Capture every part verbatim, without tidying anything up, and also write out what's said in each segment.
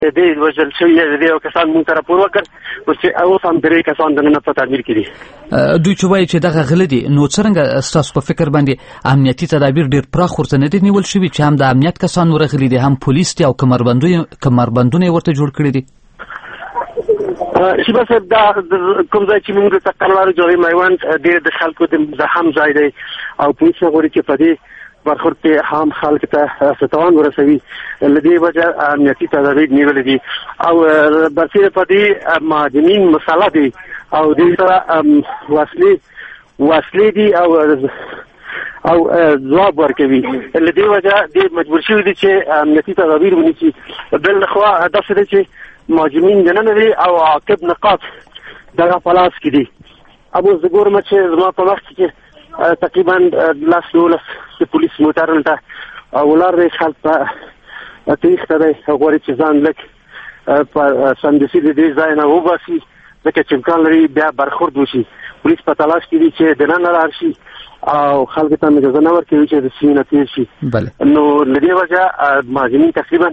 د وژل شوي د یو کسان مونږ ته راپور وکړ چې اوس هم درې کسان دننه په تعمیر کې دي. دوی چې وایي چې دغه غله دي، نو څرنګه ستاسو په فکر باندې امنیتي تدابیر ډېر پراخ ورته نه دي نیول شوي چې هم د امنیت کسان ورغلي دي، هم پولیس دي او کمربندونه یې ورته جوړ کړي دي؟ شیبه صاحب، دا کوم ځای چې موږ د کړلارو جوړې میوند ډېر د خلکو د مزاحم ځای دی او پولیس غواړي چې په دې برخورد کې هم خلک ته ستوان ورسوي. له دې وجه امنیتي تدابیر نیولې دي او برسېره په دې مهاجمین مسلح دي او دې سره وسلې وسلې دي او او ځواب ورکوي. له دې وجه دې مجبور شوي دي چې امنیتي تدابیر ونیسي. بل خوا داسې دی چې مهاجمین دننه دي او عاقب نقاط دغه په لاس کې دي. ابو زه ګورم چې زما په وخت کې تقریبا لاس دولس د پولیس موټرونو ته ولاړ دی، خلک په تېښته دی، غواړي چې ځان لږ په سمدستي د دې ځای نه وباسي ځکه چې امکان لري بیا برخورد وشي. پولیس په تلاش کې دي چې دننه لاړ شي او خلکو ته اجازه نه ورکوي چې د سیمې نه تېر شي. نو له دې وجه مهاجمین تقریبا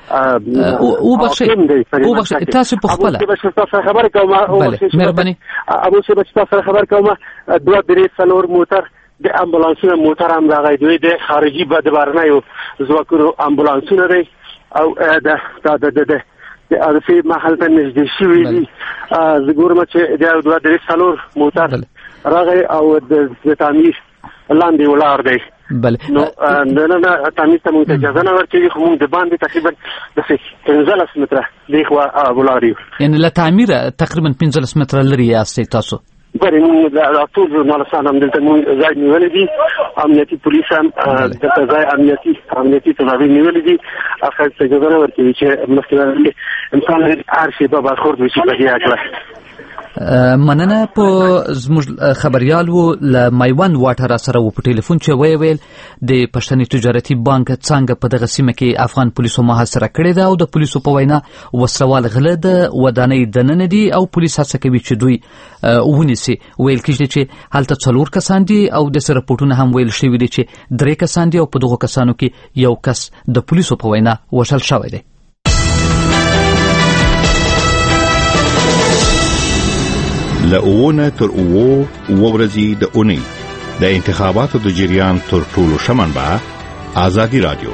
وبخښئ تاسو په خپله تاسو خبرې کوم مهرباني ابو صاحب چې تاسو خبر کوم دوه درې څلور موټر د امبولانسونو موټر هم راغی، دوی د خارجي د بهرنیو ځواکونو امبولانسونه دی او د د د د عرفي محل ته نږدې شوي دي. زه ګورم چې د دوه درې څلور موټر راغی او د تعمیر لاندې ولاړ دی. نو نه نه تعمیر ته موږ اجازه نه ورکوي، خو موږ د باندې تقریبا داسې پنځلس متره دې خوا ولاړ یو. یعنې له تعمیره تقریبا پنځلس متره لرې یاستئ تاسو؟ بله، موږ د ټول ژورنالستان هم دلته موږ ځای نیولی دي، امنیتي پولیس هم دلته ځای امنیتي امنیتي تدابیر نیولی دي. خلک ته اجازه نه ورکوي چې مخکې امکان لري هر شېبه برخورد وشي په دې هکله. مننه. په زموږ خبريال و له میوند واټه را سره و په ټلیفون چې وی ویل د پښتني تجارتي بانک څنګه په دغه سیمه کې افغان پولیسو محاصره کړې ده او د پولیسو په وینا وسلوال غله د ودانۍ دننه دي او پولیس هڅه کوي چې دوی ونیسي. ویل کېږي چې هلته څلور کسان دي او د سره رپورټونه هم ویل شوي دي چې درې کسان دي او په دغو کسانو کې یو کس د پولیسو په وینا وژل شوی دی. لأوونه تر اوو ورځې د اونۍ د انتخاباتو د جریان تر ټولو ښه منبع آزادي رادیو.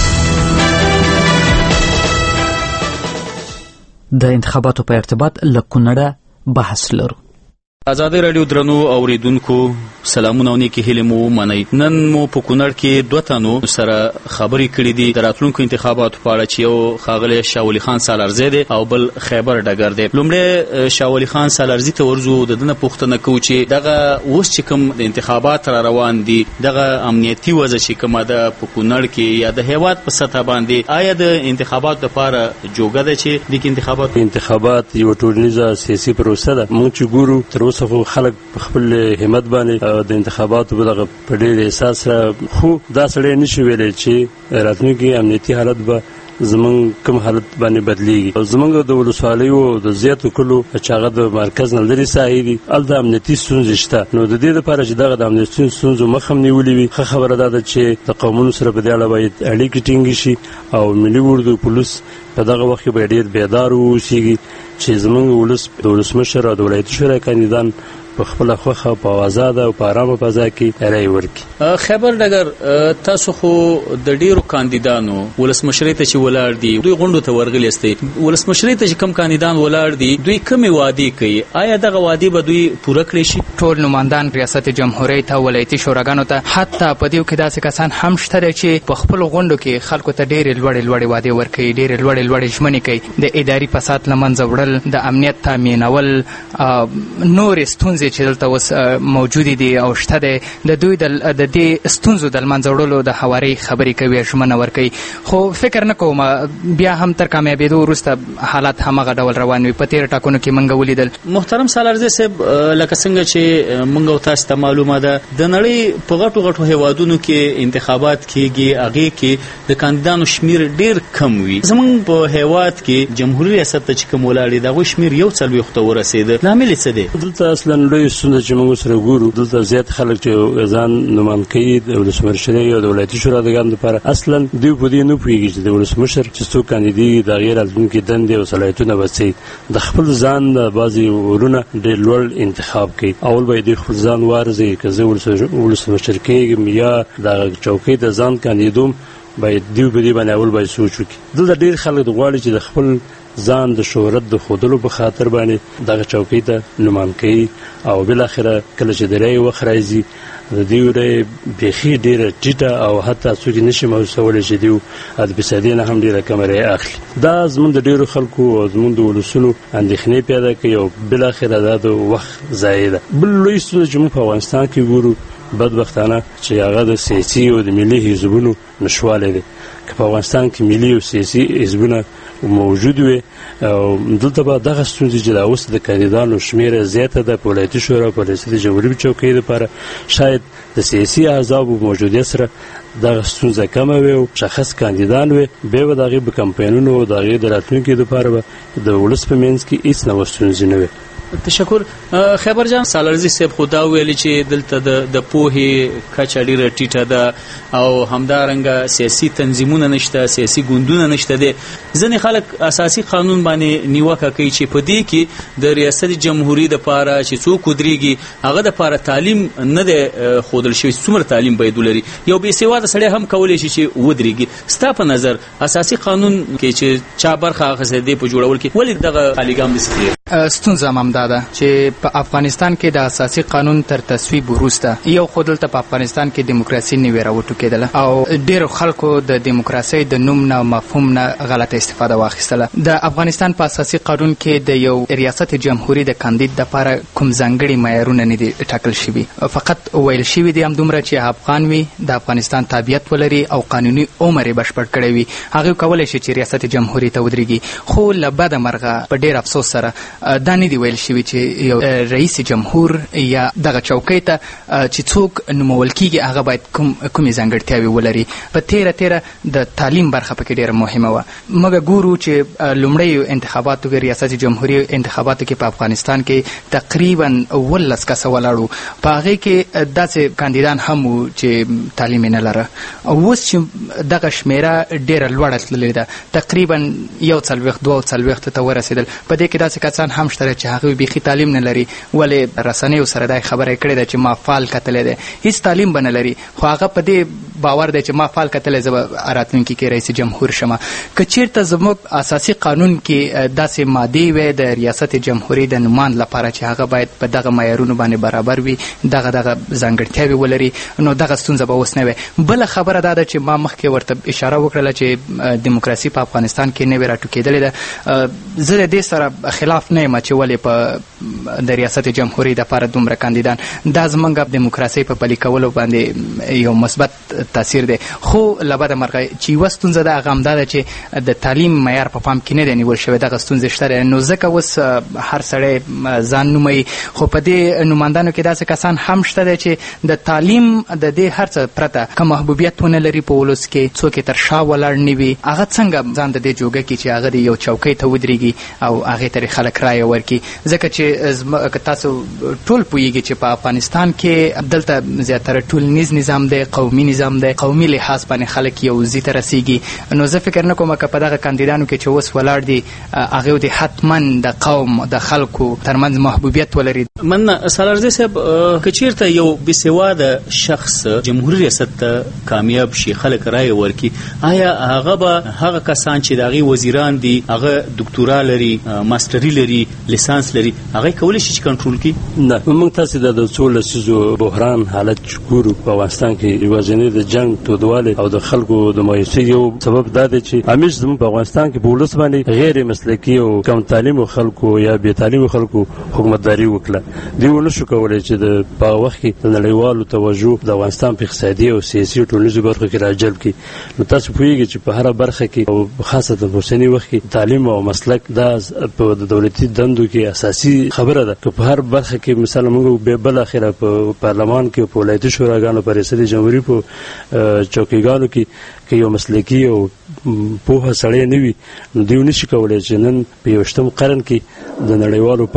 د انتخاباتو په ارتباط له کونړه بحث لرو. آزادي رادیو درنو اوریدونکو سلامونه او نیکی هیلې مو منئ. نن مو په کونړ کې دوه تنو سره خبرې کړې دي د راتلونکو انتخاباتو په اړه چې یو ښاغلی شاه ولي خان سالارزی دی او بل خیبر ډګر دی. لومړی شاه ولي خان سالارزي ته ورځو، د ده نه پوښتنه کوو چې دغه اوس چې کوم د انتخابات را روان دي دغه امنیتي وضع چې کومه ده په کونړ کې یا د هیواد په سطح باندې، آیا د انتخاباتو دپاره جوګه ده چې دغه انتخابات انتخابات یو ټولنیزه سیاسي پروسه ده؟ موږ چې ګورو تر اوسه خو خلک په خپل همت باندې د انتخاباتو په دغه په ډېر احساس سره، خو دا سړی نشي ویلی چې راتلونکي امنیتي حالت به زمونږ کوم حالت باندې بدلیږي. زمونږ د ولسوالیو د زیاتو کلو چې هغه د مرکز نه لرې ساحې دي هلته امنیتي ستونزې شته. نو د دې دپاره چې دغه د امنیتي ستونزو مخه هم نیولې وي، ښه خبره دا ده چې د قومونو سره په دې اړه باید اړیکې ټینګې شي او ملي اردو پولیس په دغه وخت کې باید ډېر بیدار واوسېږي چې زمونږ ولس د ولسمشر او د ولایتي شورا کاندیدان په خپله خوښه په آزاده او په ارامه فضا کې رایې ورکړي. خیبر ډګر، تاسو خو د ډېرو کاندیدانو ولسمشرۍ ته چې ولاړ دي دوی غونډو ته ورغلي یاستئ. ولسمشرۍ ته چې کوم کاندیدان ولاړ دي دوی کومې وعدې کوي؟ آیا دغه وعدې به دوی پوره کړی شي؟ ټول نمایندان ریاست جمهوریت ته، ولایتي شوراګانو ته، حتی په دې کې داسې کسان هم شته چې په خپلو غونډو کې خلکو ته ډېرې لوړې لوړې وعدې ورکوي، ډېرې لوړې لوړې ژمنې کوي. د اداري فساد له منځه وړل، د امنیت تامینول، نورې ستونزې چې دلته اوس موجودې دي او شته دی، د دوی د دې ستونزو د لمنځه وړلو د هوارۍ خبرې کوي، ژمنه ورکوي. خو فکر نه کوم بیا هم تر کامیابېدو وروسته حالات همغه ډول روان وي. په تېرو ټاکنو کې موږ ولیدل. محترم سالارزی صاحب، لکه څنګه چې موږ او تاسو ته معلومه ده د نړۍ په غټو غټو هیوادونو کې انتخابات کېږي، هغې کې د کاندیدانو شمیر ډېر کم وي. زموږ په هیواد کې جمهوري ریاست ته چې کوم ولاړ دي د هغوی شمیر یو څلوېښتو ته ورسېده. لامل یې څه دی؟ دلته اصلا لوی ستونزه چې موږ سره ګورو دلته زیات خلک چې ځان نومان کوي د ولسمشرۍ او د ولایتي شوراګانو لپاره اصلا دوی په دې نه پوهېږي چې د ولسمشر چې څوک کاندیدي د هغې راتلونکي دندې او صلاحیتونه به څه د خپل ځان د بعضې ورونه ډېر لوړ انتخاب کوي. اول به یې دوی خپل ځان وارزوي که زه ولسمشر کېږم یا د چوکۍ د ځان کاندیدوم باید دوی په دې باندې اول باید سوچ وکړي. دلته ډېر خلک غواړي چې د خپل ځان د شهرت د ښودلو په خاطر باندې دغه چوکۍ ته نومان کوي او بالاخره کله چې د رایې وخت راځي د دوی رایې بیخي ډېره ټیټه او حتی څوک یې نشي محسوسولی چې دوی د فیصدۍ نه هم ډېره کمه رایې اخلي. دا زموږ د ډېرو خلکو او زموږ د ولسونو اندېښنې پیدا کوي او بالاخره دا د وخت ضایع ده. بل لوی ستونزه چې موږ په افغانستان کې ګورو بدبختانه چې هغه د سیاسي او د ملي حزبونو نشوالی دی. که په افغانستان کې ملي او سیاسي حزبونه موجود وي او دلته به دغه ستونزې چې دا اوس د کاندیدانو شمېره زیاته ده په ولایتي شورا په ریاست جمهوري چوکۍ لپاره شاید د سیاسي احزابو موجودیت سره دغه ستونزه کمه وي او شخص کاندیدان وي بیا به د هغې په کمپاینونو او د هغې د راتلونکي لپاره به د ولس په منځ کې هېڅ نوه ستونزې نه وي. تشکر. خبر جان سالارزي صاحب خو دا ویلي چې دلته د پوهې کچه ډېره ټیټه ده او همدارنګه سیاسي تنظیمونه نشته، سیاسي ګوندونه نشته دي. ځینې خلک اساسي قانون باندې نیوکه کوي چې په دې کې د ریاست جمهوري دپاره چې څوک ودرېږي هغه دپاره تعلیم نه دی ښودل شوی، څومره تعلیم باید ولري. یو بې سواده سړی هم کولی شي چې ودرېږي. ستا په نظر اساسي قانون کې چې چا برخه اخیستې دی په جوړول کې ولې دغه خالیګام داسې ستونزه هم دا ده چې په افغانستان کې د اساسي قانون تر تصویب وروسته یو خو دلته په افغانستان کې دیموکراسي نوې راوټوکېدله او ډېرو خلکو د دیموکراسۍ د نوم نه مفهوم نه غلطه استفاده واخیستله. د افغانستان په اساسي قانون کې د یو ریاست جمهوري د کاندید دپاره کوم ځانګړي معیارونه نه دي ټاکل شوي، فقط ویل شوي دي همدومره چې افغان وي، د افغانستان تابعیت ولري او قانوني عمر یې بشپړ کړی وي. هغوی کولی شي چې ریاست جمهوري ته ودرېږي. خو له بده مرغه په ډېر افسوس سره دا نه دي ویل شوي چې یو رئیس جمهور یا دغه چوکۍ ته چې څوک نومول کېږي هغه باید کوم کومې ځانګړتیاوې ولري. په تیره تیره د تعلیم برخه پکې ډېره مهمه وه. موږ ګورو چې لومړیو انتخاباتو کې ریاست جمهوري انتخاباتو کې په افغانستان کې تقریبا اوولس کسه ولاړ وو. په هغې کې داسې کاندیدان هم وو چې تعلیم یې نه لره. اوس چې دغه شمېره ډېره لوړه تللې ده، تقریبا یو څلوېښت دوه څلوېښتو ته ورسېدل. په دې کې داسې کسان هم شته چې هغوی بیخي تعلیم نه لري، ولې رسنیو سره دا خبره کړې ده چې ما فال کتلی دی، هیڅ تعلیم به نه لري، خو هغه په دې باور دی چې ما فال کتلی زه به راتلونکي کې رئیس جمهور شم. که چېرته زموږ اساسي قانون کې داسې مادې وی د ریاست جمهوري د نومان لپاره چې هغه باید په دغه معیارونو باندې برابر وي، دغه دغه ځانګړتیاوې ولري، نو دغه ستونزه به اوس نه وي. بله خبره دا ده چې ما مخکې ورته اشاره وکړله چې دیموکراسي په افغانستان کې نوې راټوکېدلې ده. زه د دې سره خلاف نه یم چې ولې په د ریاست جمهوري دپاره دومره کاندیدان. دا زموږ دیموکراسۍ په پلي کولو باندې یو مثبت تاثیر دی. خو له بده مرغه چې یوه ستونزه ده هغه همدا ده چې د تعلیم معیار په پام کې نه دی نیول شوی. دغه ستونزې شته دی، نو ځکه اوس هر سړی ځان نوموي. خو په دې نوماندانو کې داسې کسان هم شته دی چې د تعلیم د دې هر څه پرته که محبوبیت ونه لري په ولس کې، څوک یې تر شا ولاړ نه وي، هغه څنګه ځان د دې جوګه کړي چې هغه د یو چوکۍ ته ودرېږي او هغې ته خلک رایه ورکړي. ځکه چې که تاسو ټول پوهېږي چې په افغانستان کې دلته زیاتره ټولنیز نظام دی، قومي نظام دی، قومي لحاظ باندې خلک یو ځای ته رسېږي. نو زه فکر نه کوم که په دغه کاندیدانو کې چې اوس ولاړ دي هغوی دې حتما د قوم د خلکو ترمنځ محبوبیت ولري. مننه. سالارزي صاحب، که چېرته یو بېسواده شخص جمهوري ریاست ته کامیاب شي، خلک رایه ورکړي، آیا هغه به هغه کسان چې د هغې وزیران دي، هغه دکتورا لري، ماستري لري، لیسانس لري، هغه کولی شي چې کنټرول کړي؟ نه، موږ تاسې د څو لسیزو بحران حالت چې ګورو په افغانستان کې یوازینی د جنګ تودوالی او د خلکو د مایوسۍ یو سبب دا دی چې همیش زموږ په افغانستان کې په ولس باندې غیر مسلکي او کم تعلیمو خلکو یا بې تعلیمو خلکو حکومتداري وکړه. دوی ونه شو کولی چې د په هغه وخت کې د نړیوالو توجه د افغانستان په اقتصادي او سیاسي او ټولنیزو برخو کې راجلب کړي. نو تاسو پوهېږئ چې په هره برخه کې او خاصتا په اوسني وخت کې تعلیم او مسلک دا په د دولتي دندو کې اساسي خبره ده. که په هر برخه کې مثلا موږ به بل اخره په پارلمان کې په ولایتي شوراګانو په ریاست جمهوري په چوکیګانو کې که یو مسلکي او پوهه سړی نه وي، نو دوی نشي کولی چې نن په یوویشتم قرن کې د نړیوالو پام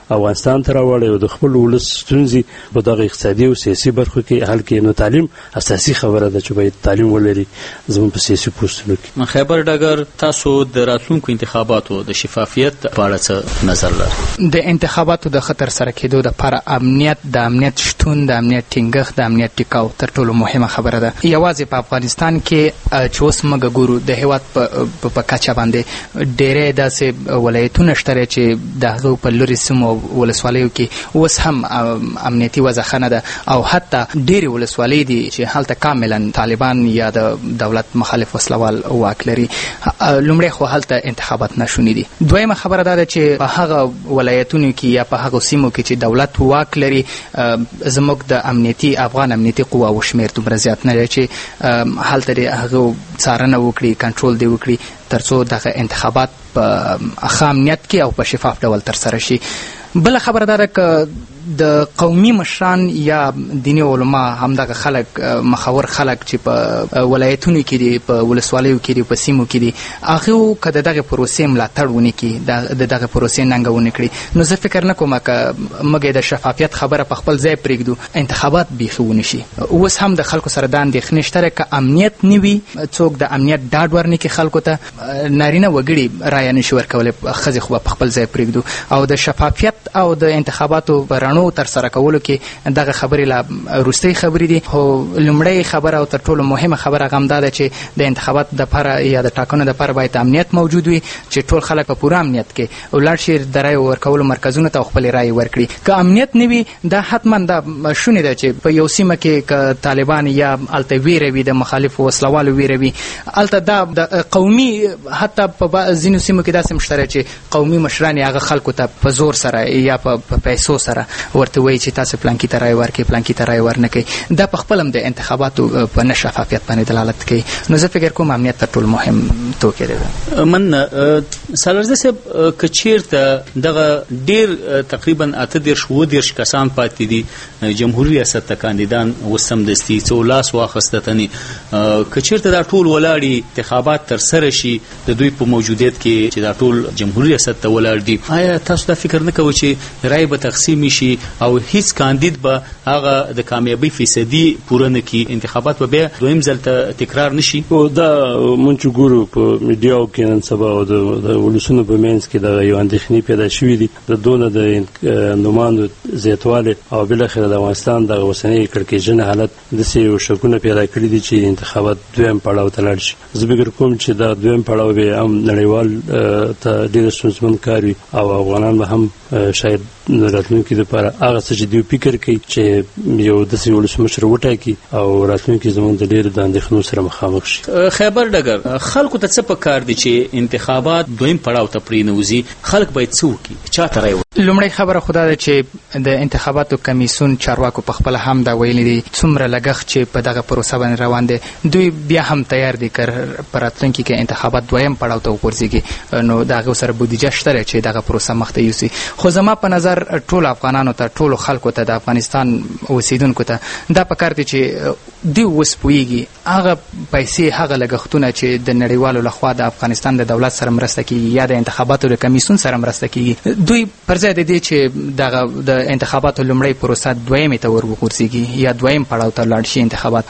افغانستان ته راوړي او د خپل ولس ستونزې په دغه اقتصادي او سیاسي برخو کې حل کړي. نو تعلیم اساسي خبره ده چې باید تعلیم ولري زموږ په سیاسي پوسټونو کې. خیبر ډګر، تاسو د راتلونکو انتخاباتو د شفافیت په اړه څه نظر لرئ؟ د انتخاباتو د خطر سره کېدو لپاره امنیت د امنیت شتون د امنیت ټینګښت د امنیت ټیکاو تر ټولو مهمه خبره ده. یوازې په افغانستان کې چې اوس موږ ګورو د هیواد په کچه باندې ډېرې داسې ولایتونه شته چې د هغو په لرې سیمو ولسوالیو کې اوس هم امنیتي وضع ښه نه ده او حتی ډېرې ولسوالۍ دي چې هلته کاملا طالبان یا د دولت مخالف وسلوال واک لري. لومړی خو هلته انتخابات ناشوني دي. دویمه خبره دا ده چې په هغه ولایتونو کې یا په هغو سیمو کې چې دولت واک لري زموږ د امنیتي افغان امنیتي قواو شمېر دومره زیات نه دی چې هلته د هغو څارنه وکړي، کنټرول دی وکړي تر څو دغه انتخابات په ښه امنیت کې او په شفاف ډول ترسره شي. بله خبره دا ده که د قومي مشران یا دیني علما همدغه خلک مخور خلک چې په ولایتونو کې دي، په ولسوالیو کې دي، په سیمو کې دي، هغه که د دغه پروسې ملاتړ ونه کړي، د دغه پروسې ننګونه کړي، نو زه فکر نه کوم که موږ د شفافیت خبره په خپل ځای پرېږدو انتخابات بیخي ونه شي. اوس هم د خلکو سره دا اندېښنې شته که امنیت نه وي، څوک د امنیت ډاډ ورنه کړي خلکو ته، نارینه وګړي رایه نشي ورکولی، ښځې خو به په خپل ځای پرېږدو. او د شفافیت او د انتخاباتو په رڼو تر سره کولو کې دغه خبرې لا وروستۍ خبرې دي. خو لومړی خبره او تر ټولو مهمه خبره هغه همدا ده چې د انتخاباتو دپاره یا د ټاکنو دپاره باید امنیت موجود وي چې ټول خلک په پوره امنیت کې ولاړ شي د رایې ورکولو مرکزونو ته او خپلې رایې ورکړي. که امنیت نه وي دا حتما دا شونې ده چې په یو سیمه کې که طالبان یا هلته ویره وي، د مخالفو وسلوالو ویره وي، هلته دا د قومي حتی په ځینو سیمو کې داسې هم شته چې قومي مشران هغه خلکو ته په زور سره یا په پیسو سره ورته وایي چې تاسو پلانکي ته رایې ورکړئ، پلانکي ته رایې ورنه کوي. دا په خپل هم د انتخاباتو په نه شفافیت باندې دلالت کوي. نو زه فکر کوم امنیت تر ټولو مهم توکی دی. من سالارزه صاحب که چېرته دغه ډېر تقریبا اته دېرش اووه دېرش کسان پاتې دي جمهوري ریاست ته کاندیدان اوس سمدستي څو لاس واخیسته تنې، که چېرته دا ټول ولاړي انتخابات ترسره شي د دوی په موجودیت کې چې دا ټول جمهوري ریاست ته ولاړ دي، آیا تاسو دا فکر نه کوئ چې رایې به تقسیم شي او هیڅ کاندید به هغه د کامیابی فیصدي پوره نه کړي، انتخابات به بیا دویم ځل ته تکرار نشي؟ او دا مونږ چې ګورو په میډیاو کې نن سبا او د ولسونو په منځ کې د یو اندېښنې پیدا شوې دي د دونه د نوماندو زیاتوالی او بالاخره د افغانستان د اوسنۍ کړکېچن حالت داسې یو شکونه پیدا کړي دي چې انتخابات دویم پړاو ته لاړ شي. زه فکر کوم چې دا دویم پړاو به هم نړیوال ته ډېر ستونزمن کار وي او افغانان به هم شاید راتلونکي لپاره هغه څه چې دوی فکر کوي چې یو داسې ولسمشر وټاکي او راتلونکي زموږ د ډېرو د اندېښنو سره مخامخ شي. خیبر ډګر، خلکو ته څه پکار دي چې انتخابات دویم پړاو ته پرېنوځي؟ خلک باید څه وکړي؟ چا ته رایه ورکړي؟ لومړی خبره خو دا ده چې د انتخاباتو کمیسیون چارواکو په خپله هم دا ویلي دي څومره لګښت چې په دغه پروسه باندې روان دی دوی بیا هم تیار دي که په راتلونکي کې انتخابات دویم پړاو ته وغورځېږي نو د هغو سره بودیجه شته چې دغه پروسه مخته یوسي. خو زما په نظر ټول افغانانو ته، ټولو خلکو ته، د افغانستان اوسیدونکو ته دا پکار دي چې دوی اوس پوهېږي هغه پیسې، هغه لګښتونه چې د نړیوالو لخوا د افغانستان د دولت سره مرسته کېږي یا د انتخاباتو د کمیسیون سره مرسته کېږي، دوی پر ځای د دې چې دغه د انتخاباتو لومړی پروسه دویمې ته ور وغورځېږي یا دویم پړاو ته لاړ شي انتخابات،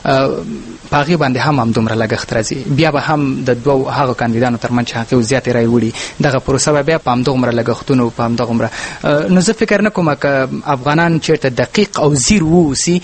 په هغې باندې هم همدومره لګښت راځي. بیا به هم د دوو هغو کاندیدانو تر منځ چې هغې زیاتې رایې وړي دغه پروسه به بیا په همدغومره لګښتونو په همدغومره. نو زه فکر نه کوم که افغانان چېرته دقیق او ځیر واوسي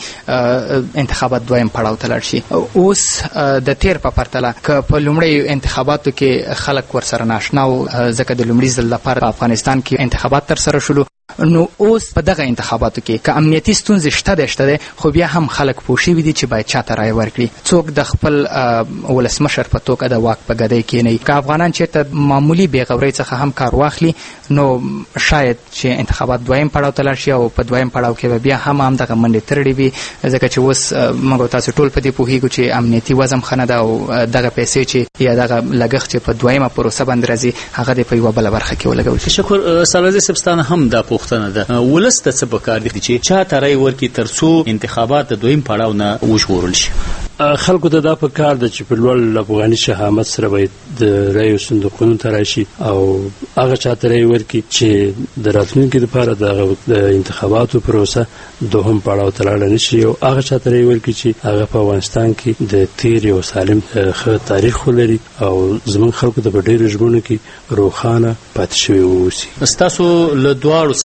انتخابات دویم پړاو ته لاړ شي. اوس د تیر په پرتله که په لومړیو انتخاباتو کې خلک ورسره ناشنا وو ځکه د لومړي ځل لپاره په افغانستان کې انتخابات ترسره شولو، نو اوس په دغه انتخاباتو کې که امنیتي ستونزې شته دی شته دی خو بیا هم خلک پوه شوي دي چې باید چا ته رایه ورکړي، څوک د خپل ولسمشر په توګه د واک په ګدۍ کېنوي. که افغانان چېرته معمولي بېغورۍ څخه هم کار واخلي نو شاید چې انتخابات دویم پړاو ته لاړ شي او په دویم پړاو کې به بیا هم همدغه منډې ترړې وي ځکه چې اوس موږ تاسو ټول په دې پوهېږو چې امنیتي وضع ښه نه ده او دغه پیسې چې یا دغه لګښت چې په دویمه پروسه باندې راځي هغه دې په یوه بله برخه کې ولګول شي. شکر سالارزي صاحب، ستانه هم دا پوښتنه ده، ولس ته څه پکار دي چې چا ته رایه ورکړي تر څو انتخابات د دویم پړاو نه وژغورل شي؟ خلکو ته دا په کار ده چې په لوړ افغاني شهامت سره باید د رایو صندوقونو ته راشي او هغه چاته رای ورکړي چې د راتلونکي لپاره د انتخاباتو پروسه دوهم پړاو ته لاړ نشي او هغه چاته رای ورکړي چې هغه په افغانستان کې د تیر او سالم ښه تاریخ ولري او زموږ خلکو ته په ډېرو ژمنو کې روښانه پاتې شوي واوسي. ستاسو له دواړو